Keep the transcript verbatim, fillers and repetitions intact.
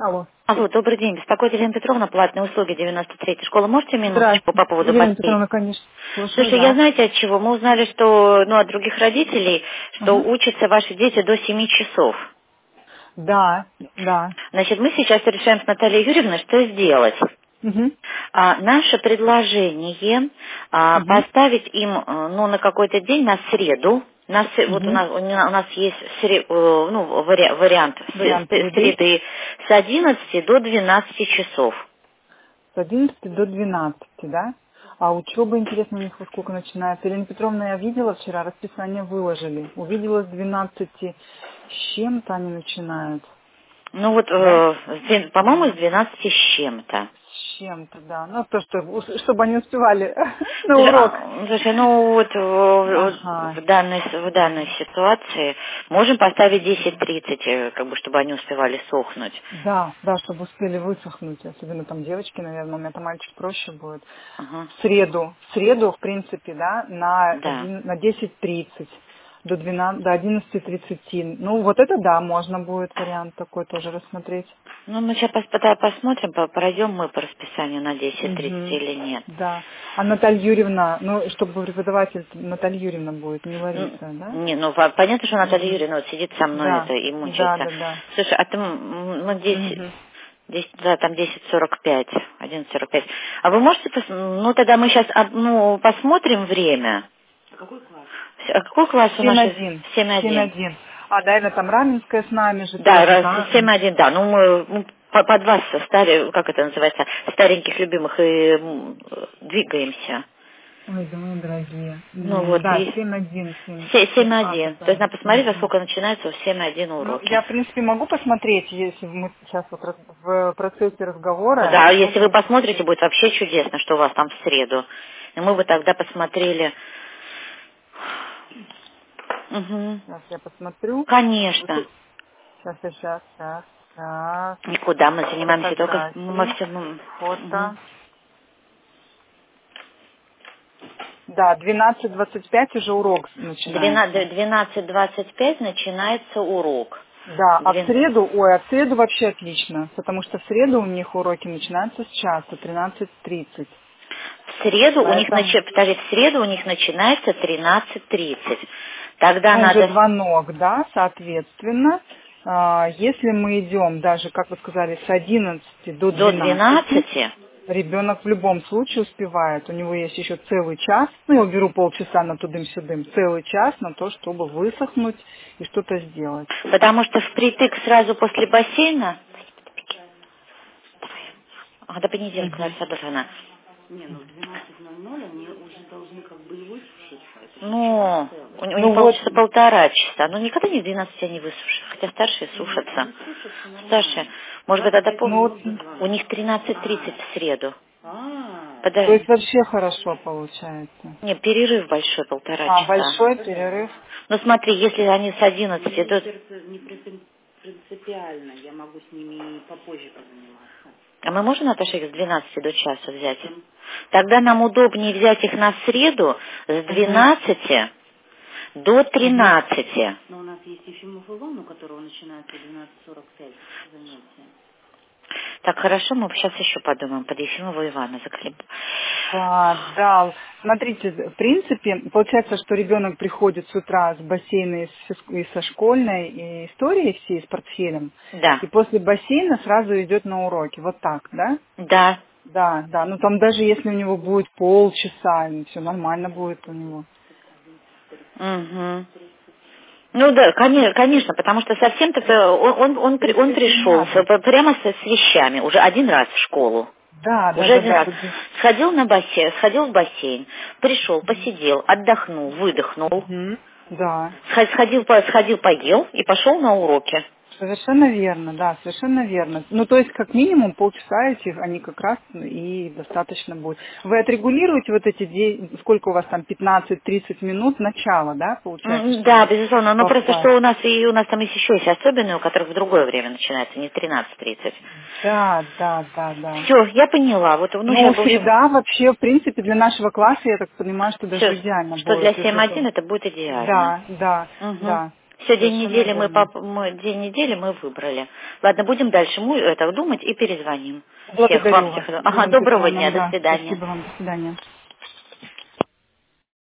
Алло. Алло, добрый день. Беспокоит Елена Петровна, платные услуги девяносто третьей школы. Можете минуточку Здравствуйте. по поводу Елена бассейна? Петровна, конечно. Слушаю, Слушай, я да. знаете от чего? Мы узнали, что, ну, от других родителей, что Ага. учатся ваши дети до семи часов. Да, да. Значит, мы сейчас решаем с Натальей Юрьевной, что сделать. Угу. А, наше предложение а, Угу. поставить им, а, ну, на какой-то день, на среду. На сре- вот у Угу. нас, у на- у нас есть сре- э, ну, вари- вариант с Вариант с среды. среды с одиннадцати до двенадцати часов. С одиннадцати до двенадцати, да? А учеба, интересно, у них во сколько начинается? Елена Петровна, я видела вчера, расписание выложили. Увидела с двенадцати с чем-то они начинают. Ну вот, Да? э, с две- по-моему, с двенадцати с чем-то. С чем-то, да. Ну, то, что, чтобы они успевали на Слушай, урок. а, слушай, ну вот, э, вот Ага. в данной, с- в данной ситуации можем поставить десять тридцать, э, как бы, чтобы они успевали сохнуть. Да, да, чтобы успели высохнуть. Особенно там девочки, наверное, у меня там мальчик проще будет. Ага. В среду. В среду, в принципе, да, на, Да. один, на десять тридцать до двенадцати, до одиннадцати тридцати. Ну, вот это да, можно будет вариант такой тоже рассмотреть. Ну, мы сейчас пос- пота- посмотрим, по- пройдем мы по расписанию на десять тридцать Угу. или нет. Да. А Наталья Юрьевна, ну, чтобы преподаватель Наталья Юрьевна будет, не Ну, Лариса, да? не, ну по- понятно, что Наталья Угу. Юрьевна вот сидит со мной Да, это и да, мучается. да, да. Слушай, а ты, м, мы здесь, Угу. здесь, да, там десять сорок пять, одиннадцать сорок пять. А вы можете, пос- ну тогда мы сейчас, ну, посмотрим время. С- А какой класс у семь наших? один. семь семь один. один. А, да, это там Раменская с нами же Да, тоже, раз да? семь один, да. Ну, мы ну, по- под вас, старе, как это называется, стареньких любимых, и м, двигаемся. Ой, да мои дорогие. Ну М, вот, Да, и семь один, семь. семь А, один. То есть который. надо посмотреть, во Мгм. сколько начинается в семь один Ну, уроки. я, в принципе, могу посмотреть, если мы сейчас вот раз- в процессе разговора. Да, если вы Могу посмотрите, посмотреть. будет вообще чудесно, что у вас там в среду. И мы бы тогда посмотрели. Угу. Сейчас я посмотрю. Конечно. Сейчас, сейчас, сейчас, сейчас. Никуда мы занимаемся только мы Фотографии, все. Угу. фото. Да, двенадцать двадцать пять уже урок начинается. двенадцать двадцать пять начинается урок. Да, а в Двен- среду, ой, а в среду вообще отлично, потому что в среду у них уроки начинаются с часа, тринадцать тридцать. В среду у них Поэтому, начи... подожди, в среду у них начинается тринадцать тридцать. Тогда ну, уже надо звонок, да, соответственно, а, если мы идем даже, как вы сказали, с одиннадцати до до двенадцати, двенадцати. ребенок в любом случае успевает. У него есть еще целый час, ну, я беру полчаса на тудым-сюдым, целый час на то, чтобы высохнуть и что-то сделать. Потому что впритык сразу после бассейна. А до понедельника, Мгм. Лариса Адольфовна. Ну, у, у них Ну вот, получится полтора часа. Ну, никогда не в двенадцати они высушат. Хотя старшие сушатся. Старшие. Может быть, тогда ну по... вот, У них тринадцать тридцать в среду. то есть Подожди. вообще хорошо получается. Не, перерыв большой, полтора А, часа. большой перерыв. Ну, смотри, если они с одиннадцати до... А мы можем, Наташа, их с двенадцати до часа взять? Тогда нам удобнее взять их на среду с Угу, двенадцати до угу. тринадцати. Так, хорошо, мы сейчас еще подумаем. Под Ефимову Ивана закреп. Да, да. Смотрите, в принципе, получается, что ребенок приходит с утра с бассейна и, с физ- и со школьной и историей всей, с портфелем, Да, и после бассейна сразу идет на уроки. Вот так, да? да. Да, да. Ну там даже если у него будет полчаса, все нормально будет у него. Угу. Ну да, коне- конечно, потому что совсем-то э, он, он, он, при- он Перепрыгивать не пришел надо. с- прямо с, с вещами, уже один раз в школу. Да, да, Уже да, один да. раз. Тут же- Сходил на бассейн, сходил в бассейн, пришел, посидел, отдохнул, выдохнул, Мгм. Да. сход- сходил, по- сходил, поел и пошел на уроки. Совершенно верно, да, совершенно верно. Ну, то есть, как минимум, полчаса этих, они как раз и достаточно будет. Вы отрегулируете вот эти, де- сколько у вас там, пятнадцать-тридцать минут начала, да, получается, М, Да, чтобы безусловно, но просто попасть? что у нас и у нас там есть еще есть особенные, у которых в другое время начинается, не тринадцать тридцать. Да, да, да, да. Все, я поняла. Вот, ну, Ну, сейчас, в общем, среда вообще, в принципе, для нашего класса, я так понимаю, что даже все, идеально что для будет, семь если один это... это будет идеально. Да, да, Угу. да. Все, день недели мы, поп... мы день недели мы выбрали. Ладно, будем дальше мы это думать и перезвоним. Благодарю Всех вам вас. всех. Ага, доброго дня, Да, до свидания. спасибо вам, до свидания.